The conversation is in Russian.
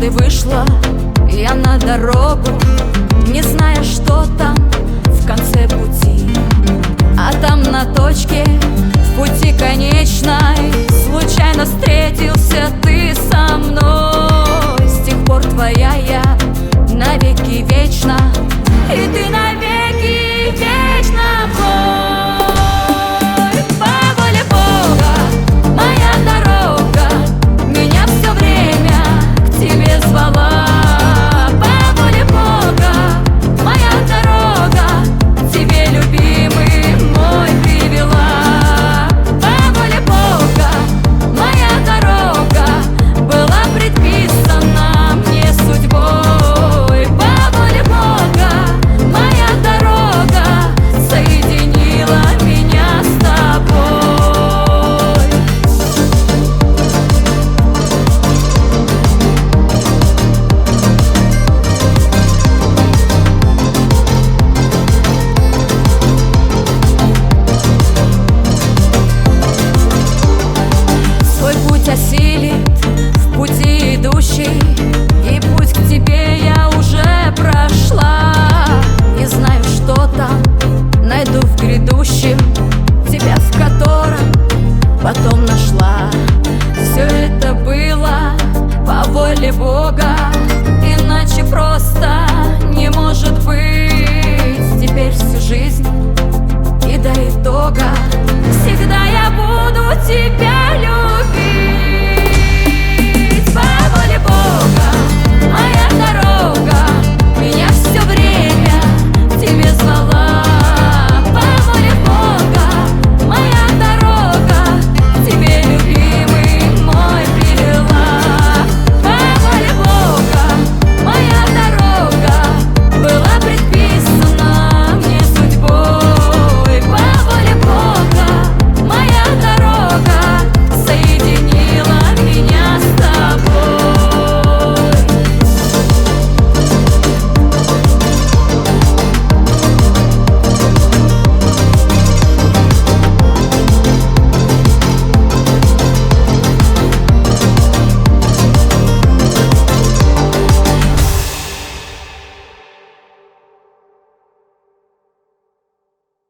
Однажды вышла я на дорогу, не зная, что там в конце пути. А там на точке в пути конечной случайно встретился ты со мной. С тех пор твоя я навеки вечна, и ты навеки вечно мой. По воле Бога моя дорога меня все время к тебе звала. По воле Бога моя дорога тебе, любимый мой, привела. По воле Бога моя дорога была предписана мне судьбой. По воле Бога моя дорога соединила меня с тобой. Свой путь осилит в пути идущий, и путь к тебе я уже прошла.